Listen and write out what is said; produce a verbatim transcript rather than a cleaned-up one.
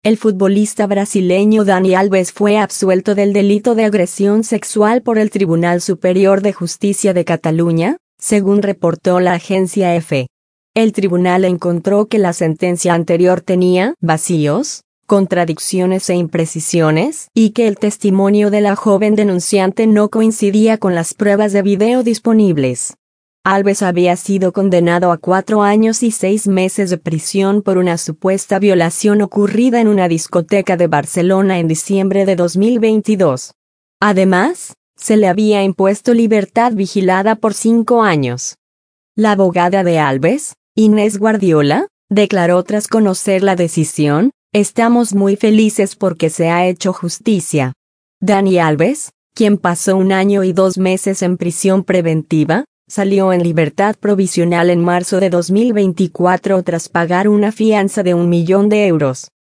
El futbolista brasileño Dani Alves fue absuelto del delito de agresión sexual por el Tribunal Superior de Justicia de Cataluña, según reportó la agencia EFE. El tribunal encontró que la sentencia anterior tenía vacíos, contradicciones e imprecisiones, y que el testimonio de la joven denunciante no coincidía con las pruebas de video disponibles. Alves había sido condenado a cuatro años y seis meses de prisión por una supuesta violación ocurrida en una discoteca de Barcelona en diciembre de dos mil veintidós. Además, se le había impuesto libertad vigilada por cinco años. La abogada de Alves, Inés Guardiola, declaró tras conocer la decisión: "Estamos muy felices porque se ha hecho justicia". Dani Alves, quien pasó un año y dos meses en prisión preventiva, salió en libertad provisional en marzo de dos mil veinticuatro tras pagar una fianza de un millón de euros.